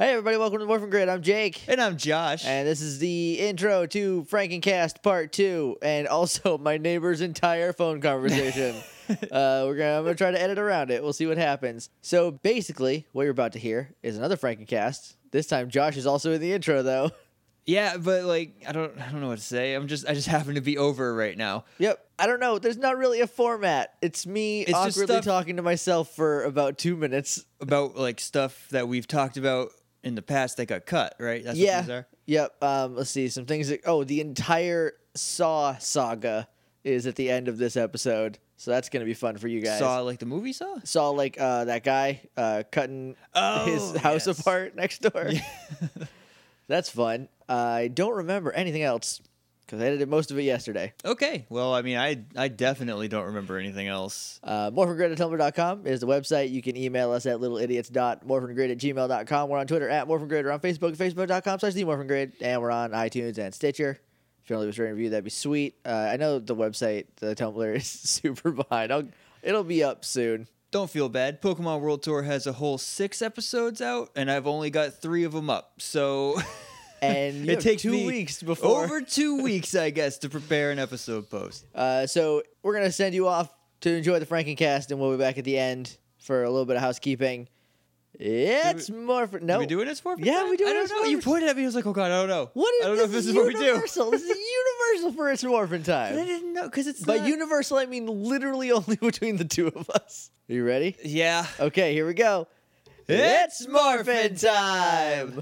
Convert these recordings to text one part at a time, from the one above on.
Hey everybody, welcome to Morphin Grid. I'm Jake. And I'm Josh. And this is the intro to Frankencast Part 2, and also my neighbor's entire phone conversation. I'm gonna try to edit around it. We'll see what happens. So basically, what you're about to hear is another Frankencast. This time Josh is also in the intro though. Yeah, but I don't know what to say. I just happen to be over right now. Yep. I don't know. There's not really a format. It's me awkwardly talking to myself for about 2 minutes. About stuff that we've talked about in the past that got cut, right? That's what these are? Yep. Let's see. Some things the entire Saw saga is at the end of this episode. So that's going to be fun for you guys. Saw the movie Saw? Saw that guy cutting his house apart next door. Yeah. That's fun. I don't remember anything else because I edited most of it yesterday. Okay. Well, I mean, I definitely don't remember anything else. MorphinGrid@tumblr.com is the website. You can email us at littleidiots.morphingrid@gmail.com. We're on Twitter at MorphinGrid. We're on Facebook, facebook.com/TheMorphinGrid. And we're on iTunes and Stitcher. If you want to leave us a review, that'd be sweet. I know the website, the Tumblr, is super behind. It'll be up soon. Don't feel bad. Pokemon World Tour has a whole 6 episodes out, and I've only got 3 of them up. So, and it takes 2 weeks before over 2 weeks, I guess, to prepare an episode post. So we're gonna send you off to enjoy the Frankencast, and we'll be back at the end for a little bit of housekeeping. It's Morphin. No, we doing it Morphin? Yeah, we do. I don't know. You pointed at me. I was like, oh god, I don't know. I don't know if this is what we do. This is universal for It's Morphin time. But I didn't know because it's. By not... universal, I mean literally only between the two of us. Are you ready? Yeah. Okay, here we go. It's Morphin time.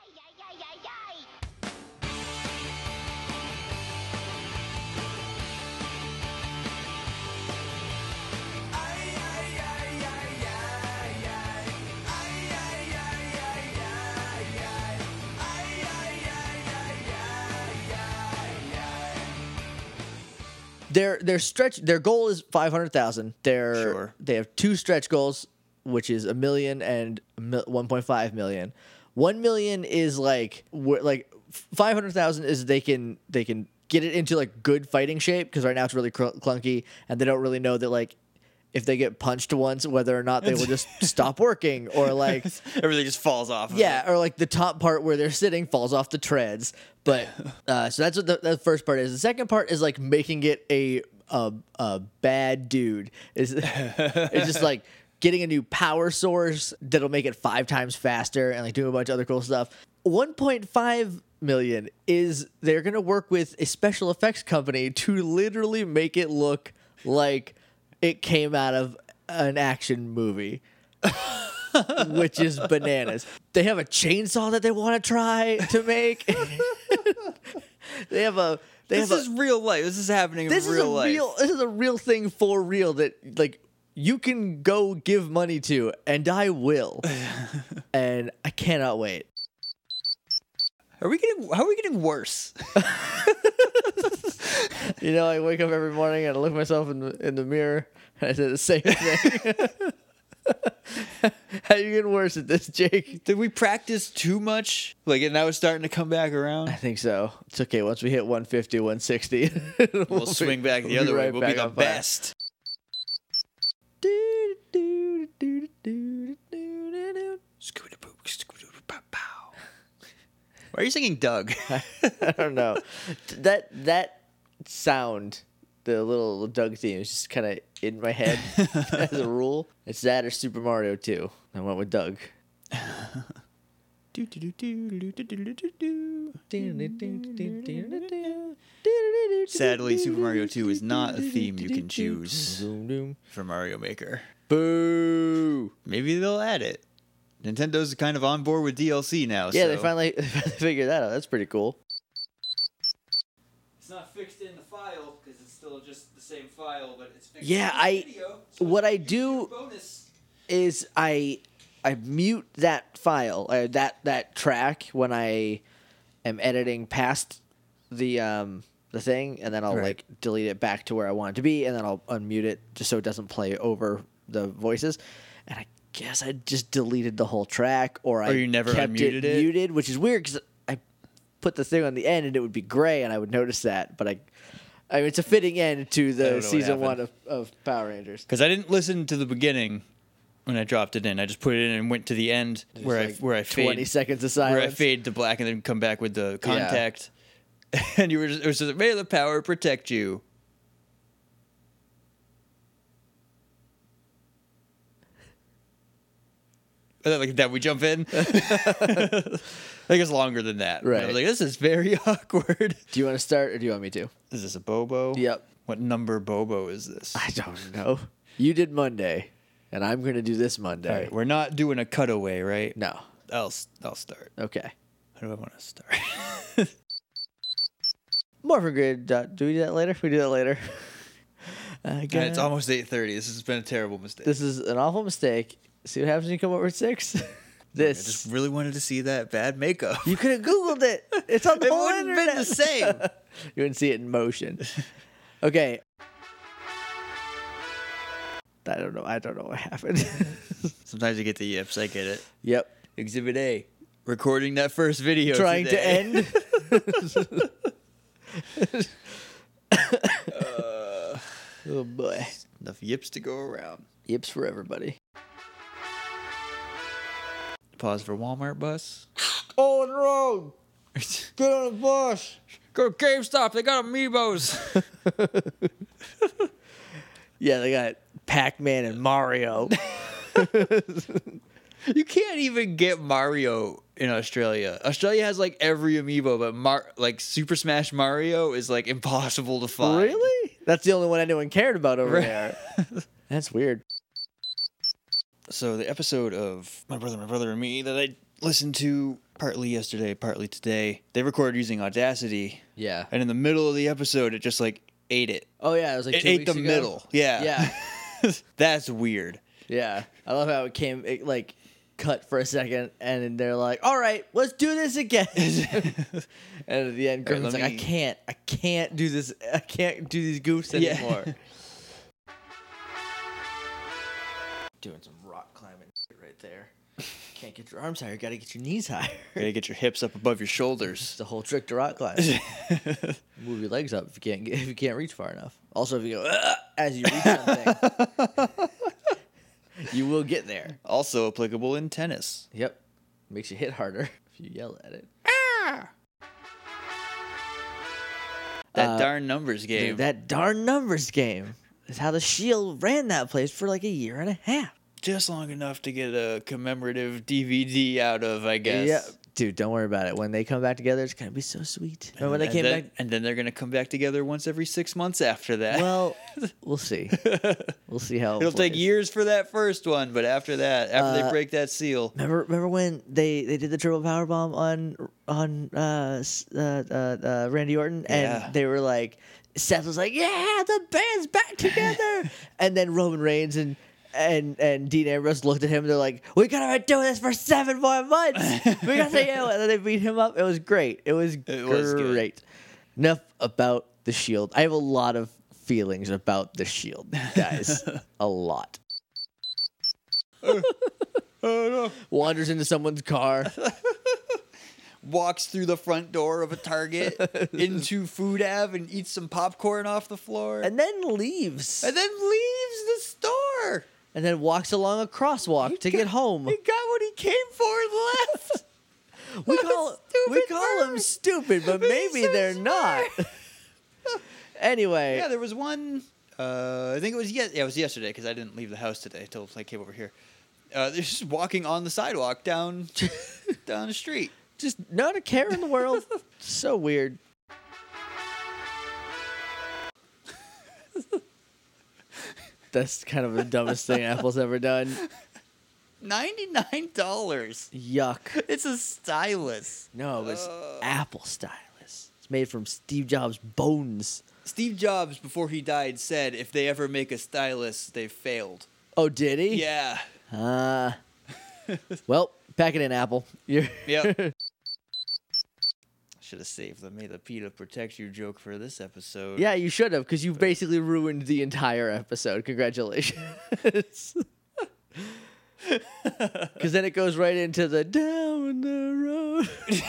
Their goal is 500,000. Sure. They have 2 stretch goals, which is 1 million and 1.5 million. 1 million is 500,000 is they can get it into good fighting shape because right now it's really clunky and they don't really know that if they get punched once, whether or not they will just stop working or everything just falls off. Yeah, or the top part where they're sitting falls off the treads. But so that's what the first part is. The second part is making it a bad dude. It's just getting a new power source that'll make it 5 times faster and doing a bunch of other cool stuff. 1.5 million is they're gonna work with a special effects company to literally make it look like it came out of an action movie. Which is bananas. They have a chainsaw that they want to try to make. This is real life. This is happening in real life. This is a real thing for real that you can go give money to, and I will. And I cannot wait. How are we getting worse? I wake up every morning and I look at myself in the mirror and I say the same thing. How you getting worse at this, Jake? Did we practice too much? And now it's starting to come back around? I think so. It's okay. Once we hit 150, 160, we'll swing back the other way. We'll be the best. Why are you singing Doug? I don't know. That sound, the little Doug theme, is just kind of in my head as a rule. It's that or Super Mario 2. I went with Doug. Sadly, Super Mario 2 is not a theme you can choose for Mario Maker. Boo! Maybe they'll add it. Nintendo's kind of on board with DLC now. Yeah, so. they finally figured that out. That's pretty cool. It's not fixed in the file because it's still just the same file, but it's fixed in the video. So what I do is I mute that file, that track when I am editing past the thing, and then I'll delete it back to where I want it to be, and then I'll unmute it just so it doesn't play over the voices. And I guess I just deleted the whole track, or you never kept unmuted it muted, which is weird because I put the thing on the end and it would be gray, and I would notice that. But I mean, it's a fitting end to the season 1 of Power Rangers. Because I didn't listen to the beginning when I dropped it in. I just put it in and went to the end where I 20 fade, seconds of silence. where I fade to black and then come back with the contact. And it was just, may the power protect you. And then like that, we jump in. I think it's longer than that. Right. I was like, this is very awkward. Do you want to start or do you want me to? Is this a Bobo? Yep. What number Bobo is this? I don't know. You did Monday, and I'm going to do this Monday. All right, we're not doing a cutaway, right? No. I'll start. Okay. How do I want to start? Morphin Grid. Do we do that later? We do that later. It's almost 8:30. This has been a terrible mistake. This is an awful mistake. See what happens when you come over at 6? I This. just really wanted to see that bad makeup. You could have Googled it. It's on the It whole wouldn't have been internet. the same. You wouldn't see it in motion. Okay. I don't know what happened. Sometimes you get the yips. I get it. Yep. Exhibit A. Recording that first video. Trying today. to end. Oh boy. Enough yips to go around. Yips for everybody. Pause for Walmart bus. Oh, on the road. Get on the bus. Go to GameStop. They got amiibos. Yeah, they got Pac-Man and Mario. You can't even get Mario in Australia. Australia has like every amiibo, but like Super Smash Mario is like impossible to find. Really? That's the only one anyone cared about over there. That's weird. So the episode of My Brother and Me that I listened to partly yesterday, partly today, they recorded using Audacity. Yeah. And in the middle of the episode, it just like ate it. Oh yeah, it was like It 2 ate weeks the ago. middle. Yeah. Yeah. That's weird. Yeah. I love how it like cut for a second and then they're like, all right, let's do this again. And at the end, Griffin's let like, me- I can't do this. I can't do these goofs Yeah. anymore. Doing some rock climbing right there. Can't get your arms higher. Got to get your knees higher. Gotta get your hips up above your It's shoulders. the whole trick to rock climbing. Move your legs up if you can't reach far enough. Also, if you go as you reach something, you will get there. Also applicable in tennis. Yep, makes you hit harder if you yell at it. That darn numbers game. Dude, that darn numbers game is how the Shield ran that place for like a year and a half. Just long enough to get a commemorative DVD out of, I guess. Yeah, dude, don't worry about it. When they come back together, it's gonna be so sweet. Remember when they came back? And then they're gonna come back together once every 6 months after that. Well, we'll see. We'll see how It'll take plays. years for that first one, but after that, after they break that seal, Remember when they did the triple power bomb on Randy Orton Yeah. and they were like, Seth was like, yeah, the band's back together, and then Roman Reigns and Dean Ambrose looked at him and they're like, we gotta do this for 7 more months. We gotta say, and then they beat him up. It was great. It was was good. great. Enough about the Shield. I have a lot of feelings about the Shield, guys. A lot. Wanders into someone's car. walks through the front door of a Target into Food Ave and eats some popcorn off the floor, And then leaves. and then leaves the store. And then walks along a crosswalk to get home. He got what he came for and left. We What a call stupid them bird. stupid, but But maybe he's so they're not. Anyway, Yeah, there was one. I think it was it was yesterday because I didn't leave the house today until I came over here. They're just walking on the sidewalk down the street. just not a care in the world. So weird. That's kind of the dumbest thing Apple's ever done. $99. Yuck. It's a stylus. No, it's Apple stylus. It's made from Steve Jobs' bones. Steve Jobs, before he died, said if they ever make a stylus, they've failed. Oh, did he? Yeah. Well, pack it in, Apple. You're Yep. Should have saved the "May the PETA protect you" joke for this episode. Yeah, you should have, because you basically ruined the entire episode. Congratulations. Because then it goes right into the down the road.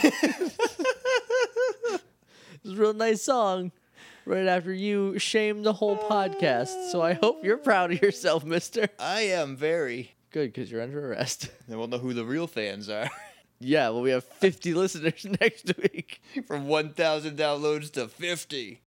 It's a real nice song right after you shame the whole podcast. So I hope you're proud of yourself, mister. I am very. Good, because you're under arrest. Then we'll know who the real fans are. Yeah, well, we have 50 listeners next week. From 1,000 downloads to 50.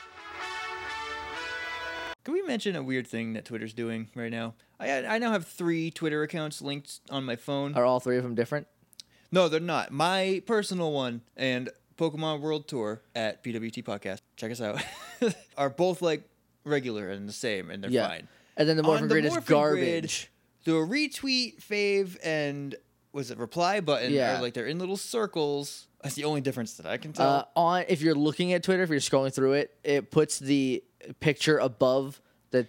Can we mention a weird thing that Twitter's doing right now? I now have 3 Twitter accounts linked on my phone. Are all 3 of them different? No, they're not. My personal one and Pokemon World Tour at PWT Podcast, check us out, are both like regular and the same, and they're fine. And then the Morphin On the Grid is Morphin garbage. The retweet, fave, and was it reply button are like they're in little circles. That's the only difference that I can tell. If you're looking at Twitter, if you're scrolling through it, it puts the picture above the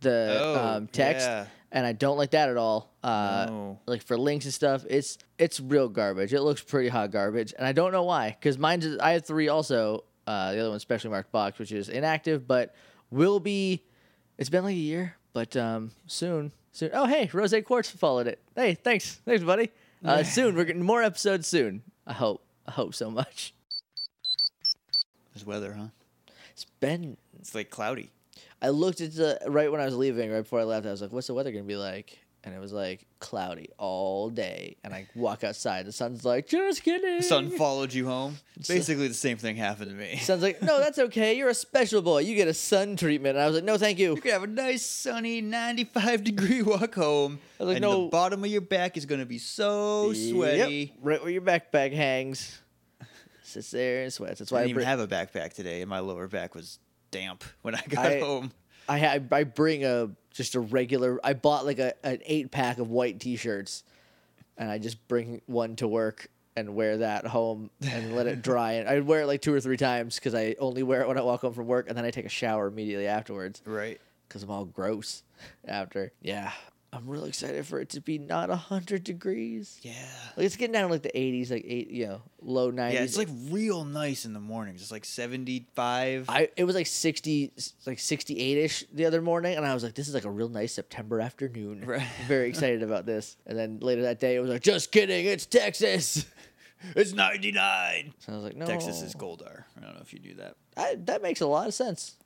text, and I don't like that at all. No. Like for links and stuff, it's real garbage. It looks pretty hot garbage, and I don't know why. Because I have 3 also. The other one's specially marked box, which is inactive, but will be. It's been like a year, but soon. Oh hey, Rose Quartz followed it. Hey, thanks, buddy. Soon we're getting more episodes soon. I hope so much. There's weather, huh? It's like cloudy. I looked at right when I was leaving, right before I left, I was like, what's the weather going to be like? And it was like cloudy all day. And I walk outside. The sun's like, just kidding. The sun followed you home. Basically, the same thing happened to me. Sun's like, no, that's okay. You're a special boy. You get a sun treatment. And I was like, no, thank you. You can have a nice, sunny, 95-degree walk home. I was like, and no. The bottom of your back is going to be so sweaty. Yep, right where your backpack hangs. Sits there and sweats. That's why I didn't even have a backpack today, and my lower back was damp when I got home. I bring just a regular. I bought like an 8-pack of white T-shirts, and I just bring one to work and wear that home and let it dry. And I wear it like 2 or 3 times because I only wear it when I walk home from work, and then I take a shower immediately afterwards. Right. Because I'm all gross after. Yeah. I'm really excited for it to be not 100 degrees. Yeah. Like it's getting down to like the 80s, like low 90s. Yeah, it's like real nice in the morning, just like 75. It was like 60, like 68-ish the other morning, and I was like, this is like a real nice September afternoon. Right. I'm very excited about this. And then later that day, it was like, just kidding, it's Texas. It's 99. So I was like, no. Texas is Goldar. I don't know if you knew that. That makes a lot of sense.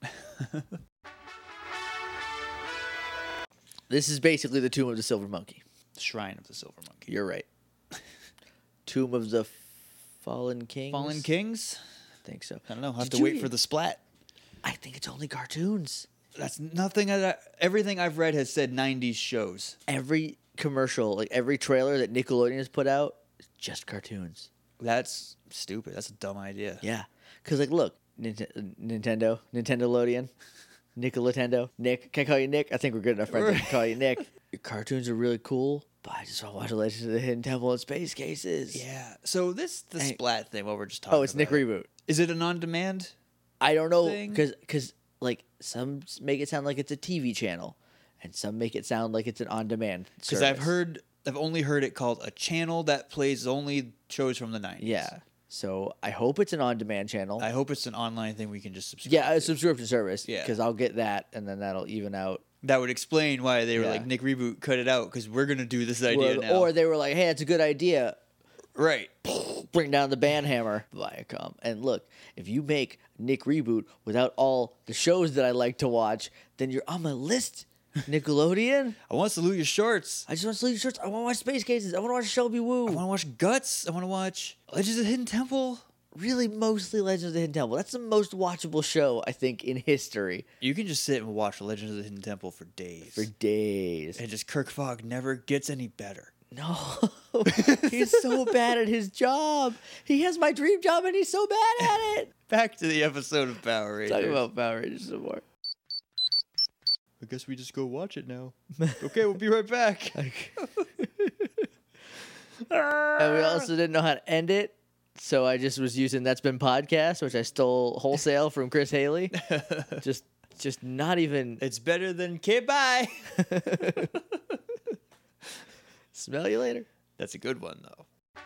This is basically the Tomb of the Silver Monkey. The Shrine of the Silver Monkey. You're right. Tomb of the Fallen Kings? Fallen Kings? I think so. I don't know. I'll have to wait for the splat. I think it's only cartoons. That's nothing. Everything I've read has said 90s shows. Every commercial, like every trailer that Nickelodeon has put out, is just cartoons. That's stupid. That's a dumb idea. Yeah. Because, like, look, Nintendoleodian. Nickelodeon. Nick. Can I call you Nick? I think we're good enough friends to call you Nick. Your cartoons are really cool, but I just want to watch Legends of the Hidden Temple and Space Cases. Yeah. So the splat thing, what we're just talking about. Oh, it's Nick Reboot. Is it an on-demand? I don't know, thing? because like some make it sound like it's a TV channel, and some make it sound like it's an on-demand service. Because I've only heard it called a channel that plays only shows from the 90s. Yeah. So I hope it's an on-demand channel. I hope it's an online thing we can just subscribe Yeah, a to. subscription service. Yeah. Because I'll get that, and then that'll even out. That would explain why they were Yeah. like, Nick Reboot, cut it out, because we're going to do this idea now. Or they were like, hey, it's a good idea. Right. Bring down the band hammer, Viacom. And look, if you make Nick Reboot without all the shows that I like to watch, then you're on my list, Nickelodeon. I want to salute your shorts. I just want to see your shorts. I want to watch Space Cases. I want to watch Shelby Woo. I want to watch Guts. I want to watch Legends of the Hidden Temple. Really, mostly Legends of the Hidden Temple. That's the most watchable show, I think, in history. You can just sit and watch Legends of the Hidden Temple for days. For days. And just Kirk Fogg never gets any better. No. He's so bad at his job. He has my dream job, and he's so bad at it. Back to the episode of Power Rangers. Talk about Power Rangers some more. I guess we just go watch it now. Okay, we'll be right back. And we also didn't know how to end it. So I just was using That's Been Podcast, which I stole wholesale from Chris Haley. Just not even. It's better than okay, bye. Smell you later. That's a good one, though.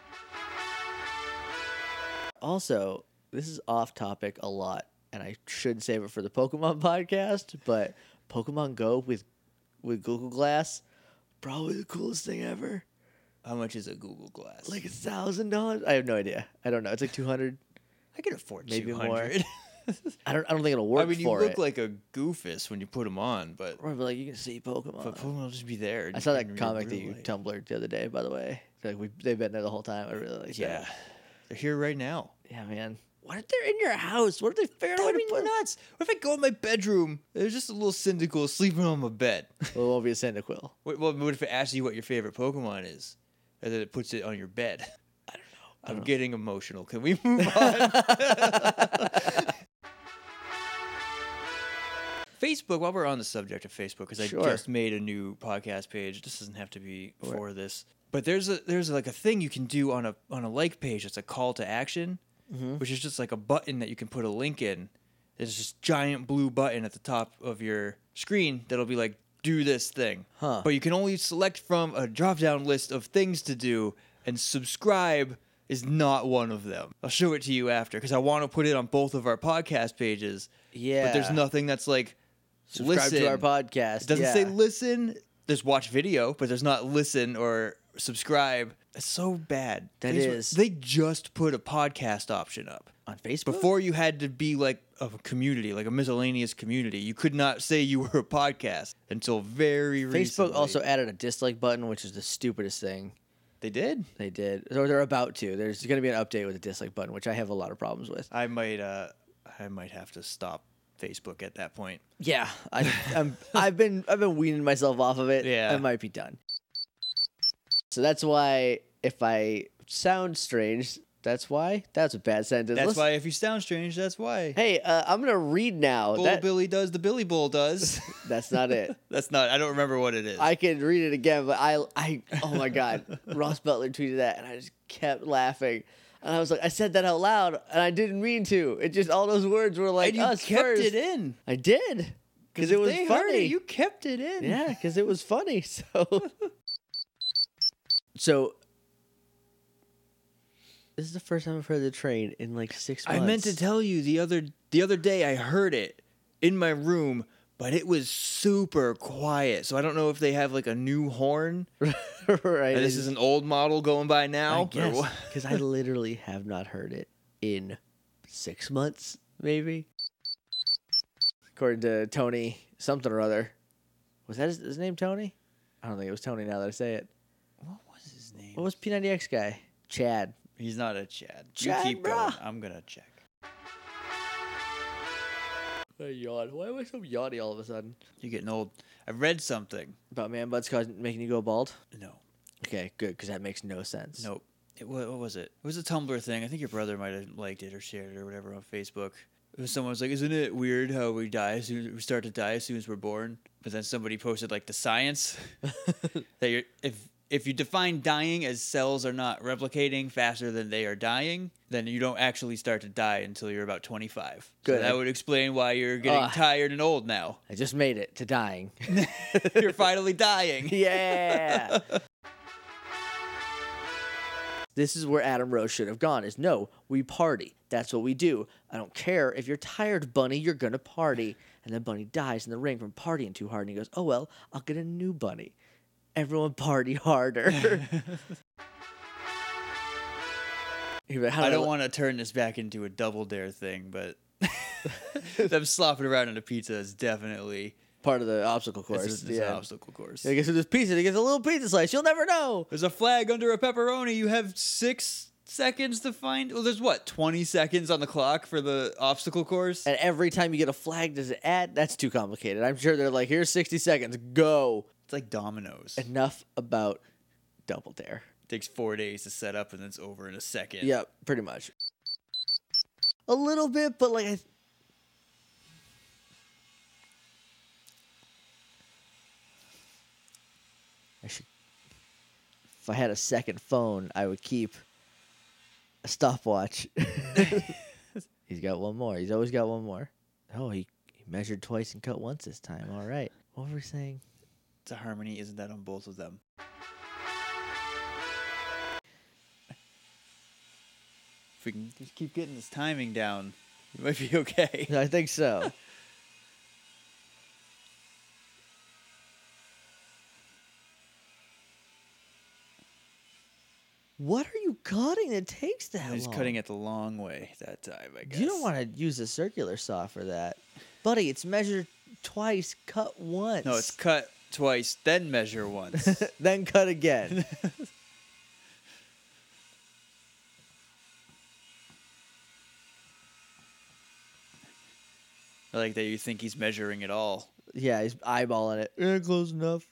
Also, this is off topic a lot, and I should save it for the Pokemon podcast, but Pokemon Go with Google Glass, probably the coolest thing ever. How much is a Google Glass? Like $1,000? I have no idea. I don't know. It's like $200. I can afford maybe 200. more. I don't think it'll work I mean, you for look it. like a goofus when you put them on, but Right, but like you can see Pokemon. Pokemon will just be there. I saw in that comic that real you life. Tumblred the other day, by the way. Like they've been there the whole time. I really like Yeah, that. they're here right now. Yeah, man. What if they're in your house? What if they figure out a way That'd to be put nuts. What if I go in my bedroom? There's just a little Cyndaquil sleeping on my bed. Well, it won't be a Cyndaquil. What if it asks you what your favorite Pokemon is, and then it puts it on your bed? I don't know. I'm getting emotional. Can we move on? Facebook, while we're on the subject of Facebook, because I Sure. just made a new podcast page. This doesn't have to be for this. But there's like a thing you can do on a like page. It's a call to action, which is just like a button that you can put a link in. There's this giant blue button at the top of your screen that'll be like, do this thing. Huh. But you can only select from a drop-down list of things to do, and subscribe is not one of them. I'll show it to you after, because I want to put it on both of our podcast pages. Yeah. But there's nothing that's like, Subscribe listen. to our podcast. It doesn't yeah. say listen. There's watch video, but there's not listen or subscribe. It's so bad. That is. They just put a podcast option up. On Facebook? Before you had to be like a community, like a miscellaneous community. You could not say you were a podcast until very recently. Facebook also added a dislike button, which is the stupidest thing They did? they did. Or they're about to. There's going to be an update with a dislike button, which I have a lot of problems with. I might have to stop Facebook at that point. Yeah, I've been weaning myself off of it. Yeah. I might be done. So that's why if I sound strange, that's why. That's a bad sentence. That's why if you sound strange, that's why. Hey, I'm gonna read now. Bull Billy does the Billy Bull does. That's not it. That's not. I don't remember what it is. I can read it again, but I oh my god, Ross Butler tweeted that, and I just kept laughing. And I was like, I said that out loud, and I didn't mean to. It just all those words were like and you us kept first. it in I did because it was they heard funny. it, you kept it in. Yeah, because it was funny. So this is the first time I've heard the train in like 6 months. I meant to tell you the other day I heard it in my room, but it was super quiet. So I don't know if they have like a new horn. right. And this is an old model going by now. I guess because I literally have not heard it in 6 months, maybe. According to Tony something or other. Was that his name, Tony? I don't think it was Tony now that I say it. What was his name? What was P90X guy? Chad. He's not a Chad. Chad, you keep bruh. going. I'm gonna check. I yawn. Why am I so yawny all of a sudden? You're getting old. I read something. About man buds making you go bald? No. Okay, good, because that makes no sense. Nope. What was it? It was a Tumblr thing. I think your brother might have liked it or shared it or whatever on Facebook. It was someone was like, "Isn't it weird how we start to die as soon as we're born?" But then somebody posted like the science that if you define dying as cells are not replicating faster than they are dying, then you don't actually start to die until you're about 25. Good. So that would explain why you're getting tired and old now. I just made it to dying. You're finally dying. Yeah. This is where Adam Rose should have gone. Is no, we party. That's what we do. I don't care if you're tired, Bunny. You're gonna party. And then Bunny dies in the ring from partying too hard. And he goes, "Oh well, I'll get a new Bunny." Everyone party harder. I don't want to turn this back into a Double Dare thing, but them slopping around on a pizza is definitely part of the obstacle course. It's an obstacle course. He gets this pizza. He gets a little pizza slice. You'll never know. There's a flag under a pepperoni. You have 6 seconds to find. Well, there's 20 seconds on the clock for the obstacle course. And every time you get a flag, does it add? That's too complicated. I'm sure they're like, here's 60 seconds. Go. It's like dominoes. Enough about Double Dare. It takes 4 days to set up, and then it's over in a second. Yep, pretty much. A little bit, but like I should. If I had a second phone, I would keep a stopwatch. He's got one more. He's always got one more. Oh, he measured twice and cut once this time. All right. What were we saying? It's a harmony, isn't that on both of them? If we can just keep getting this timing down, we might be okay. I think so. What are you cutting? that takes that He's long. cutting it the long way that time, I guess. You don't want to use a circular saw for that. Buddy, it's measured twice, cut once. No, it's cut twice, then measure once. then cut again. I like that you think he's measuring it all. Yeah, he's eyeballing it. Yeah, close enough.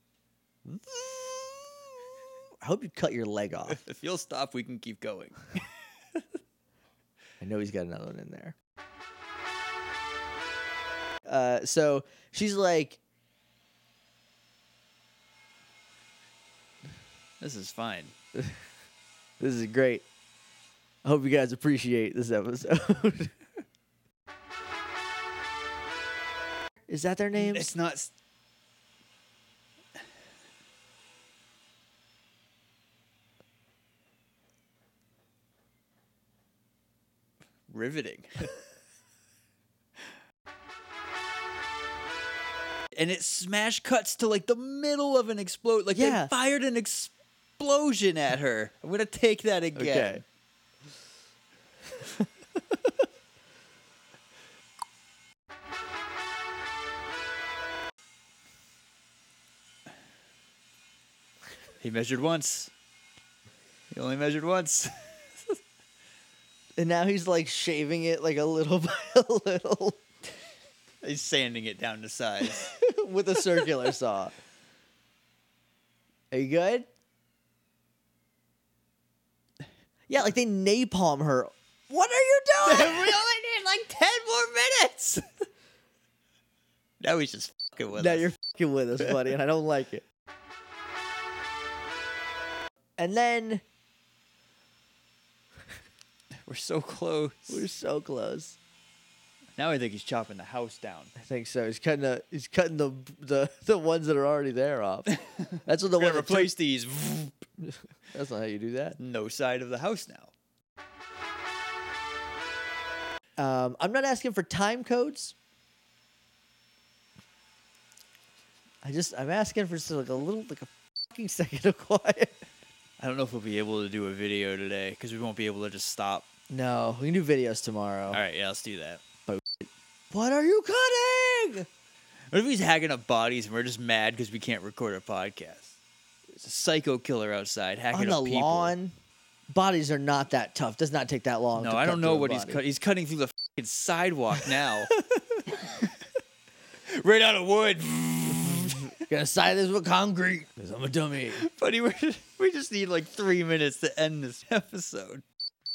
I hope you cut your leg off. If you'll stop, we can keep going. I know he's got another one in there. So she's like, This is fine. this is great. I hope you guys appreciate this episode. Is that their names? It's not... riveting. And it smash cuts to like the middle of an explode. Like Yeah. they fired an explosion at her. I'm gonna take that again. Okay. He measured once. He only measured once. And now he's like shaving it like a little by a little He's sanding it down to size. with a circular saw. Are you good? Yeah, like they napalm her. What are you We doing? only need like 10 more minutes. Now he's just fucking with Now us. you're fucking with us, buddy, and I don't like it. And then We're so close. we're so close. Now I think he's chopping the house down. I think so. He's cutting the ones that are already there off. That's what the We're one gonna that took- replace these. That's not how you do that. No side of the house now. I'm not asking for time codes. I'm asking for just like a fucking second of quiet. I don't know if we'll be able to do a video today because we won't be able to just stop. No, we can do videos tomorrow. All right, yeah, let's do that. What are you cutting? What if he's hacking up bodies and we're just mad because we can't record a podcast? There's a psycho killer outside hacking On the up people. lawn? Bodies are not that tough. Does not take that long. No, to I cut don't know through a what he's body. cutting. He's cutting through the fucking sidewalk now. Right out of wood. Gonna side this with concrete because I'm a dummy. Buddy, we just need like 3 minutes to end this episode.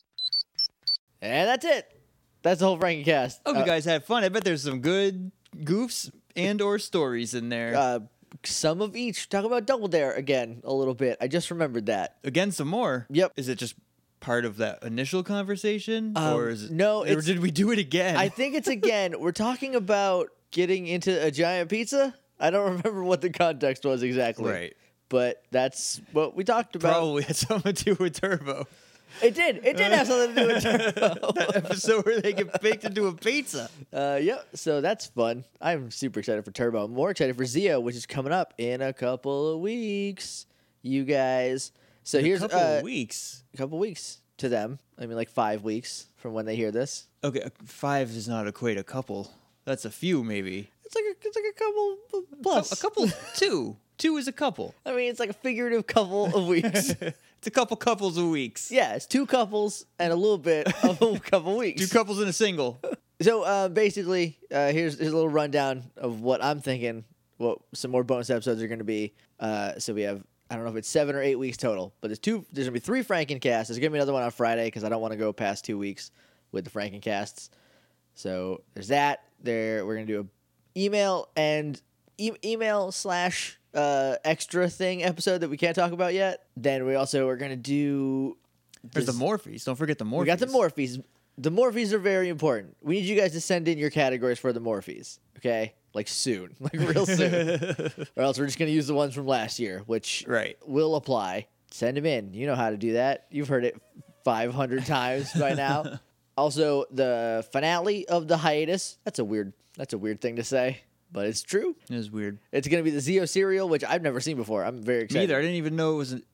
And that's it. That's the whole Frankencast. Hope you guys had fun. I bet there's some good goofs and or stories in there. Some of each. Talk about Double Dare again a little bit. I just remembered that. Again, some more. Yep. Is it just part of that initial conversation, or is it no, Or it's- did we do it again? I think it's again. We're talking about getting into a giant pizza. I don't remember what the context was exactly. Right. But that's what we talked about. Probably had something to do with Turbo. It did. It did have something to do with Turbo. That episode where they get baked into a pizza. Yep. So that's fun. I'm super excited for Turbo. I'm more excited for Zio, which is coming up in a couple of weeks. You guys. So here's a couple of weeks. a couple weeks to them. I mean, like 5 weeks from when they hear this. Okay, 5 does not equate a couple. That's a few, maybe. It's like a couple plus. A couple, two. 2 is a couple. I mean, it's like a figurative couple of weeks. It's a couple couples of weeks. Yeah, it's 2 couples and a little bit of a couple weeks. 2 couples in a single. So basically, here's a little rundown of what I'm thinking. What some more bonus episodes are going to be. So we have, I don't know if it's 7 or 8 weeks total, but there's going to be 3 Frankencasts. There's going to be another one on Friday because I don't want to go past 2 weeks with the Frankencasts. So there's that. We're going to do a email and email / extra thing episode that we can't talk about yet. Then we also are going to do. There's the Morphees. Don't forget the Morphees. We got the Morphees. The Morphees are very important. We need you guys to send in your categories for the Morphees, okay? Like soon, like real soon. Or else we're just going to use the ones from last year, which Right. will apply. Send them in. You know how to do that. You've heard it 500 times by now. Also, the finale of the hiatus. That's a weird thing to say, but it's true. It was weird. It's going to be the Zio cereal, which I've never seen before. I'm very Me excited. either. I didn't even know it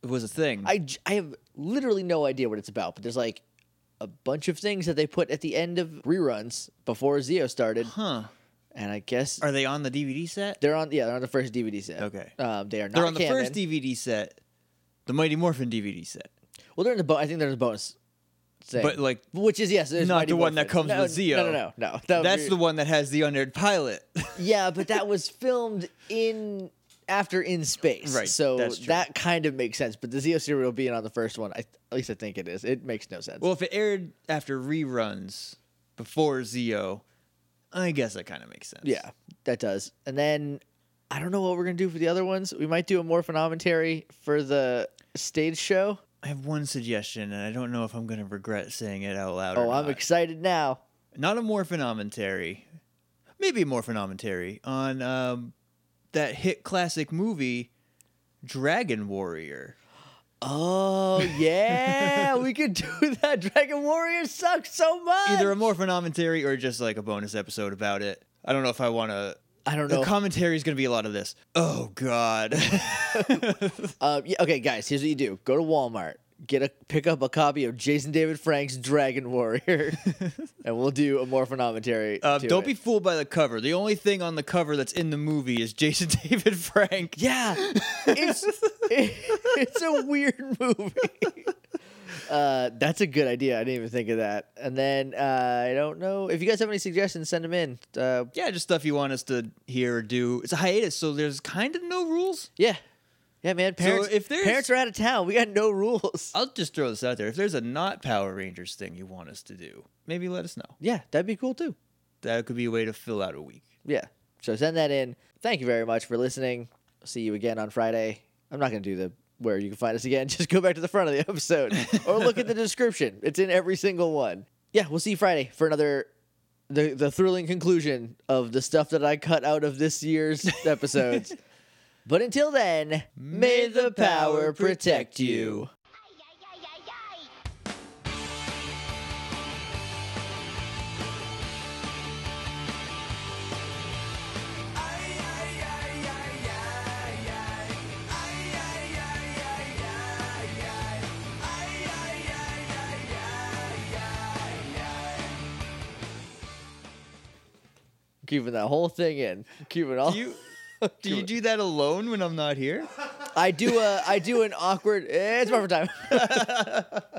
was a thing. I have literally no idea what it's about, but there's like a bunch of things that they put at the end of reruns before Zeo started. Huh. And I guess Are they on the DVD set? they're on the first DVD set. Okay. They are not They're on the canon. first DVD set, the Mighty Morphin DVD set. Well, they're in the I think there's a bonus thing. But, like, which is there's not Mighty the one that Morphin. comes with Zeo. No. That would That's be- the one that has the unaired pilot. Yeah, but that was filmed after In Space. Right, So that's true. that kind of makes sense. But the Zeo serial being on the first one, at least I think it is. It makes no sense. Well, if it aired after reruns before Zeo, I guess that kind of makes sense. yeah, that does. And then I don't know what we're gonna do for the other ones. We might do a Morphonometary for the stage show. I have one suggestion, and I don't know if I'm going to regret saying it out loud. Oh, or I'm not. excited now. Not a Morphonometary. Maybe a Morphonometary on that hit classic movie, Dragon Warrior. Oh yeah, we could do that. Dragon Warrior sucks so much. Either a Morphonometary or just like a bonus episode about it. I don't know if I want to. I don't know. The commentary is going to be a lot of this. Oh, God. Yeah, okay, guys, here's what you do: go to Walmart, pick up a copy of Jason David Frank's Dragon Warrior, and we'll do a Morphonometary. Don't be fooled by the cover. The only thing on the cover that's in the movie is Jason David Frank. Yeah, it's a weird movie. That's a good idea. I didn't even think of that. And then I don't know if you guys have any suggestions. Send them in. Yeah, just stuff you want us to hear or do. It's a hiatus, so there's kind of no rules. Yeah, man. Parents, if there's- parents are out of town, we got no rules. I'll just throw this out there. If there's a not Power Rangers thing you want us to do, maybe let us know. Yeah, that'd be cool too. That could be a way to fill out a week. Yeah. So send that in. Thank you very much for listening. See you again on Friday. I'm not going to do where you can find us again. Just go back to the front of the episode or look at the description. It's in every single one. Yeah, we'll see you Friday for another the thrilling conclusion of the stuff that I cut out of this year's episodes. But until then, may the power protect you. Keeping that whole thing in. Keeping all. Do you do that alone when I'm not here? I do an awkward. It's Marvel time.